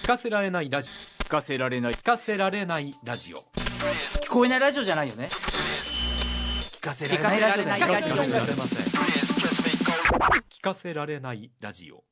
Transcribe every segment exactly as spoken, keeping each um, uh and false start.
聞かせられないラジオ聞かせられない聞かせられないラジオ聞こえないラジオじゃないよね。聞かせられないラジオだよ。 聞かせられません。聞かせられないラジオ。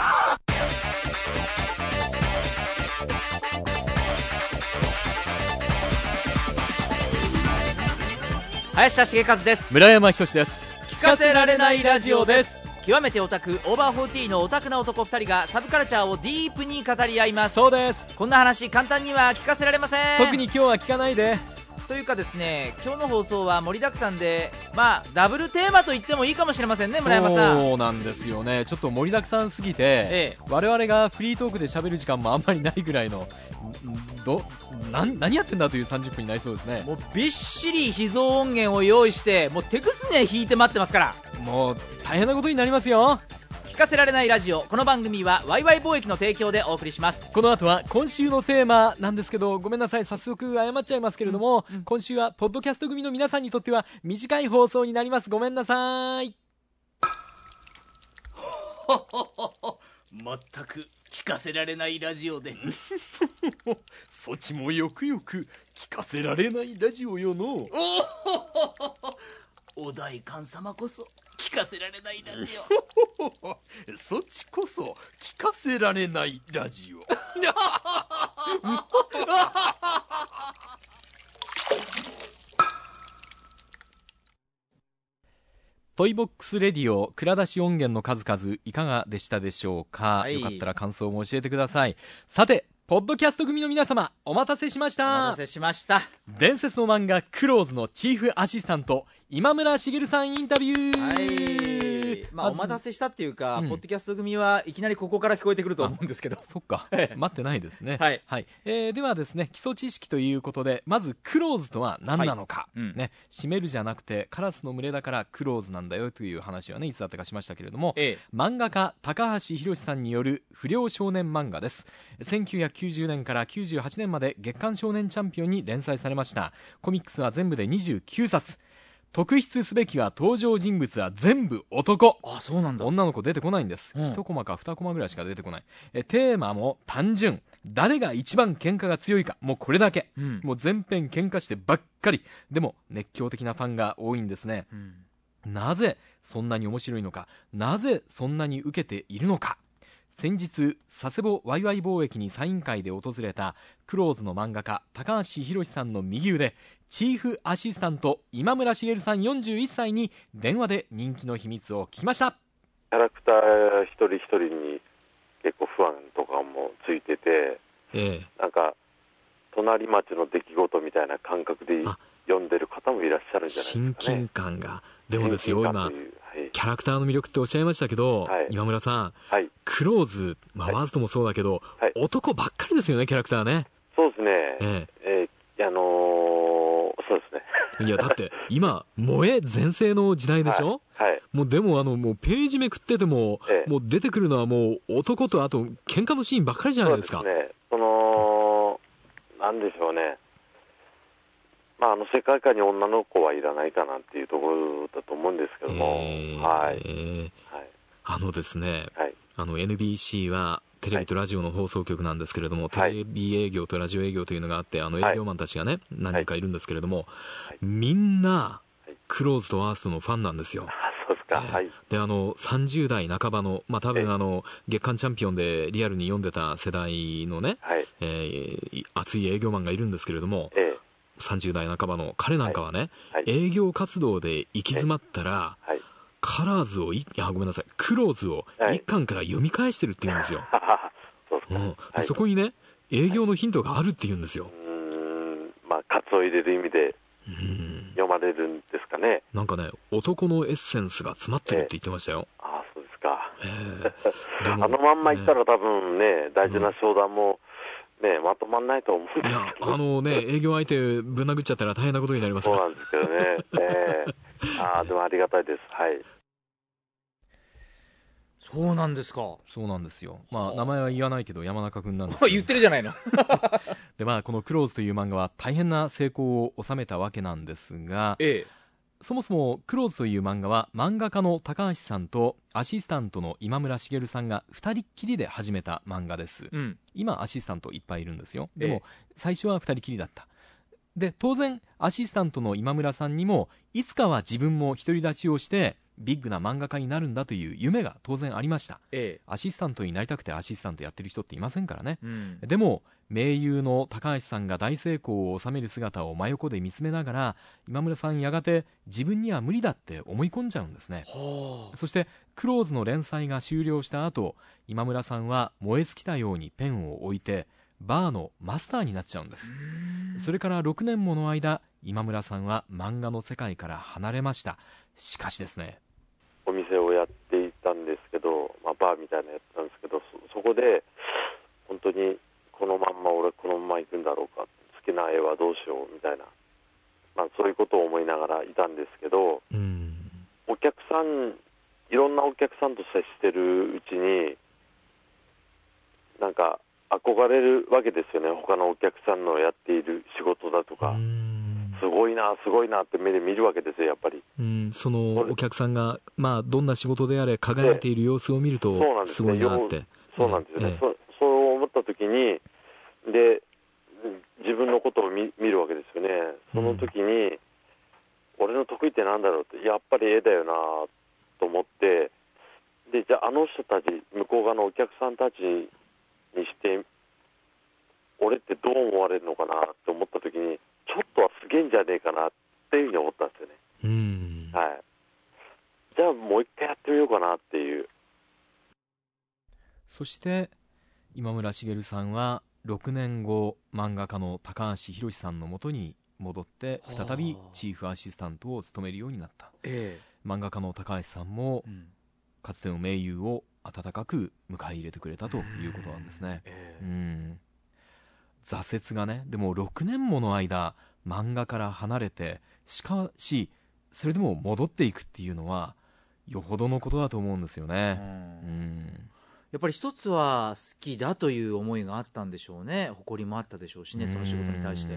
林田茂和です。 村山ひとしです。 聞かせられないラジオです。極めてオタク、オーバーフォーティーのオタクな男ふたりがサブカルチャーをディープに語り合います。 そうです。 こんな話簡単には聞かせられません。 特に今日は聞かないで。 というかですね、今日の放送は盛りだくさんで、まあダブルテーマと言ってもいいかもしれませんね。村山さん、 そうなんですよね。ちょっと盛りだくさんすぎて、 ええ、 我々がフリートークで喋る時間もあんまりないぐらいのどな何やってんだというさんじゅっぷんになりそうですね。 もうびっしり秘蔵音源を用意して、もう手ぐすね引いて待ってますから、 もう大変なことになりますよ。 聞かせられないラジオ。この番組はワイワイ貿易の提供でお送りします。 この後は今週のテーマなんですけど、ごめんなさい、早速謝っちゃいますけれども、うんうん、今週はポッドキャスト組の皆さんにとっては短い放送になります。ごめんなさい。 全く聞かせられないラジオでそちもよくよく聞かせられないラジオよの。 お代官様こそ聞かせられないラジオそっちこそ聞かせられないラジオトイボックスレディオ蔵出し音源の数々いかがでしたでしょうか、はい、よかったら感想も教えてください。さてポッドキャスト組の皆様、お待たせしました。 お待たせしました。 伝説の漫画クローズのチーフアシスタント今村茂さんインタビュー。 はい、まあ、お待たせしたっていうか、うん、ポッドキャスト組はいきなりここから聞こえてくると思うんですけど。 そっか待ってないですね。 はい、 はい、えー、ではですね、基礎知識ということで、まずクローズとは何なのか、はい、うん、ね、閉めるじゃなくてカラスの群れだからクローズなんだよという話はね、いつだったかしましたけれども、ええ、漫画家高橋宏さんによる不良少年漫画です。せんきゅうひゃくきゅうじゅうねんからきゅうじゅうはちねんまで月刊少年チャンピオンに連載されました。コミックスは全部でにじゅうきゅうさつ。特筆すべきは登場人物は全部男。 あ、そうなんだ。 女の子出てこないんです、うん、いちコマかにコマぐらいしか出てこない。えテーマも単純、誰が一番喧嘩が強いか、もうこれだけ、うん、もう全編喧嘩してばっかり。でも熱狂的なファンが多いんですね、うん、なぜそんなに面白いのか、なぜそんなに受けているのか。先日佐世保ワイワイ貿易にサイン会で訪れたクローズの漫画家高橋宏さんの右腕チーフアシスタント今村茂さんよんじゅういっさいに電話で人気の秘密を聞きました。 キャラクター一人一人に結構不安とかもついてて、ええ、なんか隣町の出来事みたいな感覚で読んでる方もいらっしゃるんじゃないですかね。 親近感が。でもですよ、今キャラクターの魅力っておっしゃいましたけど、はい、今村さん、はい、クローズ、まあ、ワーストもそうだけど、はい、男ばっかりですよね、キャラクターね。 そうですね、えええー、あのー、そうですね。 いやだって今萌え全盛の時代でしょ、はいはい、もうでもあのもうページめくってても、ええ、もう出てくるのはもう男とあと喧嘩のシーンばっかりじゃないですか。 そうですね、そのなんでしょうね、まあ、あの世界観に女の子はいらないかなっていうところだと思うんですけども、えーはいえーはい、 あのですね、はい、あの エヌビーシー はテレビとラジオの放送局なんですけれども、はい、テレビ営業とラジオ営業というのがあって、あの営業マンたちがね、はい、何人かいるんですけれども、はい、みんなクローズとワーストのファンなんですよ。 そうですか、 えーはい、 であのさんじゅう代半ばの、まあ、多分あの月刊チャンピオンでリアルに読んでた世代のね、はいえー、熱い営業マンがいるんですけれども、えーさんじゅう代半ばの彼なんかはね、はいはい、営業活動で行き詰まったら、はい、カラーズをいやごめんなさいクローズを一巻から読み返してるって言うんですよ、はい、うん、はい、そこにね営業のヒントがあるって言うんですよ。 うーん、まあカツを入れる意味で読まれるんですかね。 なんかね男のエッセンスが詰まってるって言ってましたよ、 えー、ああそうですか、えー、あのまんまいったら多分ね大事な商談も、うんね、まとまんないと思うんですけど、いやあのね営業相手ぶん殴っちゃったら大変なことになりますそうなんですけどね、えー、あでもありがたいです。はい、 そうなんですか。 そうなんですよ、まあ、名前は言わないけど山中君なんですけど言ってるじゃないので、 まあ、このクローズという漫画は大変な成功を収めたわけなんですが、ええ、 そもそもクローズという漫画は漫画家の高橋さんとアシスタントの今村茂さんがふたりっきりで始めた漫画です、うん、今アシスタントいっぱいいるんですよ。でも、ええ、最初はふたりきりだった。で当然アシスタントの今村さんにもいつかは自分も独り立ちをしてビッグな漫画家になるんだという夢が当然ありました、ええ、アシスタントになりたくてアシスタントやってる人っていませんからね、うん、でも名優の高橋さんが大成功を収める姿を真横で見つめながら今村さんやがて自分には無理だって思い込んじゃうんですね。そしてクローズの連載が終了した後、今村さんは燃え尽きたようにペンを置いてバーのマスターになっちゃうんです。それからろくねんもの間今村さんは漫画の世界から離れました。しかしですね、 お店をやっていたんですけど、まあ、バーみたいなやつなんですけど、 そ, そこで本当にこのまんま俺このまま行くんだろうか、好きな絵はどうしようみたいな、まあ、そういうことを思いながらいたんですけど、うん、お客さんいろんなお客さんと接してるうちになんか憧れるわけですよね。他のお客さんのやっている仕事だとか、うん、すごいなすごいなって目で見るわけですよ、やっぱり。 うん、そのお客さんが、まあ、どんな仕事であれ輝いている様子を見るとすごいなって。 そうなんですよね。そそう思った時にで自分のことを 見, 見るわけですよね。その時に、うん、俺の得意ってなんだろうって、やっぱり絵だよなと思って、でじゃああの人たち向こう側のお客さんたちにして俺ってどう思われるのかなって思った時に、ちょっとはすげえんじゃねえかなっていうふうに思ったんですよね。うん、はい、じゃあもう一回やってみようかなっていう。 そして今村茂さんはろくねんご漫画家の高橋宏さんのもとに戻って再びチーフアシスタントを務めるようになった、ええ、漫画家の高橋さんも、うん、かつての名優を温かく迎え入れてくれたということなんですね、えーうん、挫折がね、でもろくねんもの間漫画から離れて、しかしそれでも戻っていくっていうのはよほどのことだと思うんですよね。うん、うんやっぱり一つは好きだという思いがあったんでしょうね。誇りもあったでしょうしね、その仕事に対して。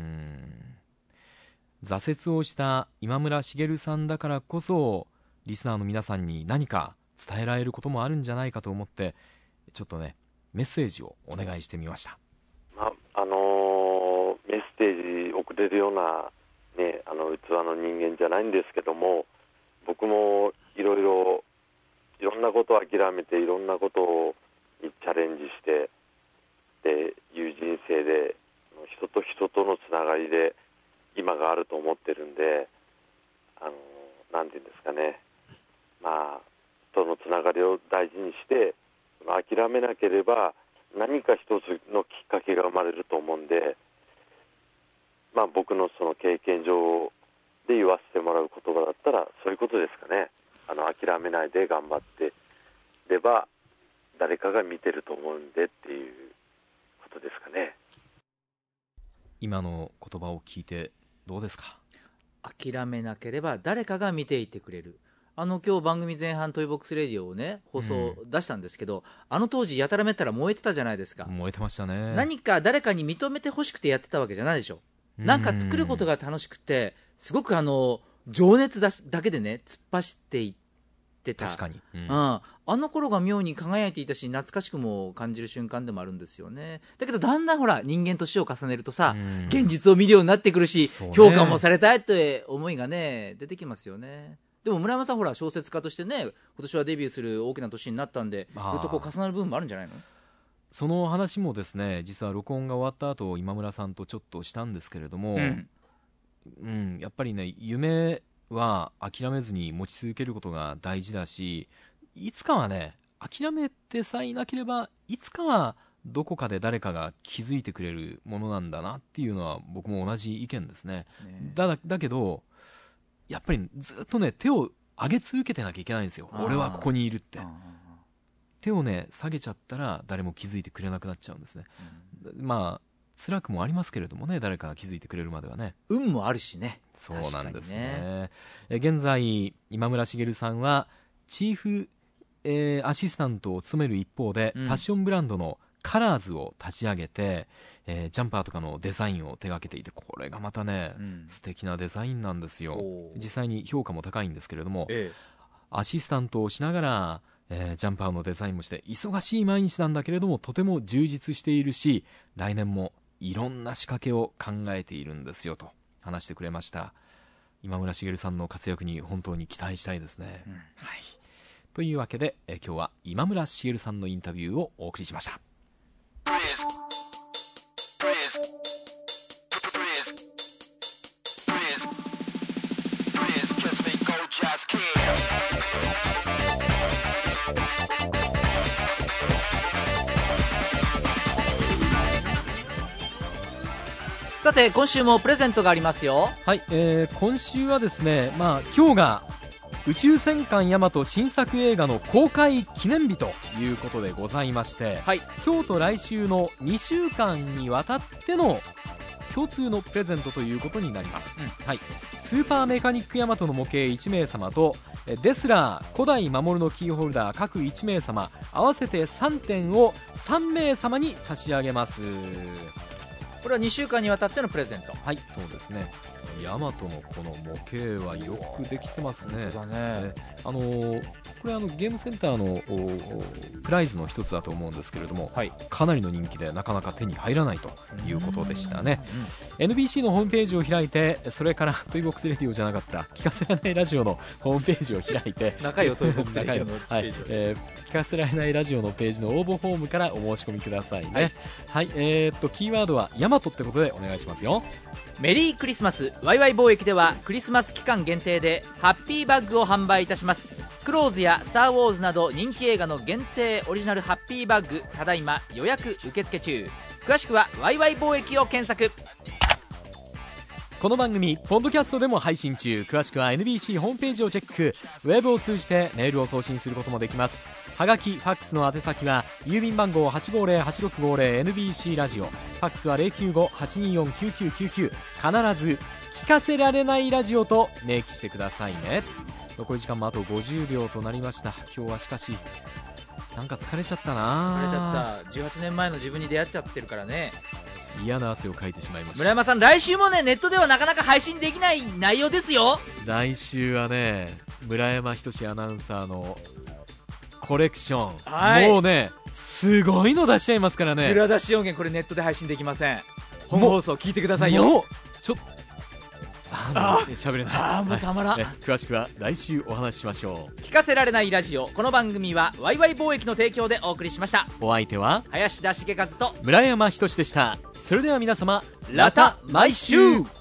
挫折をした今村茂さんだからこそリスナーの皆さんに何か伝えられることもあるんじゃないかと思って、ちょっとねメッセージをお願いしてみました。 まあのー、メッセージ送れるような、ね、あの器の人間じゃないんですけども、僕もいろいろいろんなことを諦めていろんなことをにチャレンジしてでいう人生で、人と人とのつながりで今があると思ってるんで、あのなんていうんですかね、まあ人のつながりを大事にして諦めなければ何か一つのきっかけが生まれると思うんで、まあ僕のその経験上で言わせてもらう言葉だったらそういうことですかね。あの諦めないで頑張ってれば誰かが見てると思うんでっていうことですかね。 今の言葉を聞いてどうですか。 諦めなければ誰かが見ていてくれる。あの今日番組前半トイボックスレディオをね放送出したんですけど、うん、あの当時やたらめったら燃えてたじゃないですか。 燃えてましたね。 何か誰かに認めてほしくてやってたわけじゃないでしょ。なんか作ることが楽しくてすごくあの情熱だだけでね突っ走っていってた。 確かに、うん、 あの頃が妙に輝いていたし懐かしくも感じる瞬間でもあるんですよね。だけどだんだんほら人間年を重ねるとさ、現実を見るようになってくるし、ね、評価もされたいって思いがね出てきますよね。でも村山さんほら小説家としてね今年はデビューする大きな年になったんで、ずっとこう重なる部分もあるんじゃないの。 その話もですね、実は録音が終わった後今村さんとちょっとしたんですけれども、うんうん、やっぱりね夢は諦めずに持ち続けることが大事だし、いつかはね諦めてさえいなければいつかはどこかで誰かが気づいてくれるものなんだなっていうのは僕も同じ意見です ね, ね だ, だけどやっぱりずっとね手を上げ続けてなきゃいけないんですよ。俺はここにいるって。手をね下げちゃったら誰も気づいてくれなくなっちゃうんですね、うん、まあ辛くもありますけれどもね、誰かが気づいてくれるまではね。 運もあるしね。 そうなんです ね, ねえ現在今村茂さんはチーフ、えー、アシスタントを務める一方で、うん、ファッションブランドのカラーズを立ち上げて、えー、ジャンパーとかのデザインを手掛けていて、これがまたね、うん、素敵なデザインなんですよ。実際に評価も高いんですけれども、ええ、アシスタントをしながら、えー、ジャンパーのデザインもして忙しい毎日なんだけれども、とても充実しているし、来年もいろんな仕掛けを考えているんですよと話してくれました。今村茂さんの活躍に本当に期待したいですね、うん、はい。というわけで、えー、今日は今村茂さんのインタビューをお送りしました。 さて今週もプレゼントがありますよ。 はい、えー、今週はですね、まあ、今日が宇宙戦艦ヤマト新作映画の公開記念日ということでございまして、はい、今日と来週のにしゅうかんにわたっての共通のプレゼントということになります、うん、はい、スーパーメカニックヤマトの模型いちめい様とデスラー古代守のキーホルダー各いちめい様合わせてさんてんをさんめい様に差し上げます。 これはにしゅうかんにわたってのプレゼント。 はい、そうですね。ヤマトのこの模型はよくできてますね。 そうだね。 あのー、これあのゲームセンターのプライズの一つだと思うんですけれども、はい、かなりの人気でなかなか手に入らないということでしたね。エヌビーシー のホームページを開いて、それからトイボックスレディオじゃなかった聞かせられないラジオのホームページを開いて仲良いトイボックスレディオのページを、 はい、えー、聞かせられないラジオのページの応募フォームからお申し込みくださいね。はい、はい、えー、っとキーワードはヤマトってことでお願いしますよ。 メリークリスマスワイワイ貿易ではクリスマス期間限定でハッピーバッグを販売いたします。クローズやスターウォーズなど人気映画の限定オリジナルハッピーバッグ、ただいま予約受付中。詳しくはワイワイ貿易を検索。 この番組ポッドキャストでも配信中。詳しくは エヌビーシー ホームページをチェック。ウェブを通じてメールを送信することもできます。はがき、ファックスの宛先は郵便番号 はちごーぜろ はちろくごーぜろ エヌビーシー ラジオ、ファックスは ゼロきゅうご はちにーよん きゅうきゅうきゅうきゅう。必ず聞かせられないラジオと明記してくださいね。残り時間もあとごじゅうびょうとなりました。今日はしかしなんか疲れちゃったな。 疲れちゃった。じゅうはちねんまえの自分に出会っちゃってるからね。 嫌な汗をかいてしまいました。 村山さん、来週もねネットではなかなか配信できない内容ですよ。 来週はね村山仁アナウンサーのコレクション、はい、もうねすごいの出しちゃいますからね。 裏出し音源これネットで配信できません。本放送聞いてくださいよ。もうちょっああ喋れない。 ああもうたまらん、 はい、詳しくは来週お話ししましょう。 聞かせられないラジオ。この番組はワイワイ貿易の提供でお送りしました。 お相手は林田茂和と村山仁でした。それでは皆様、また毎週。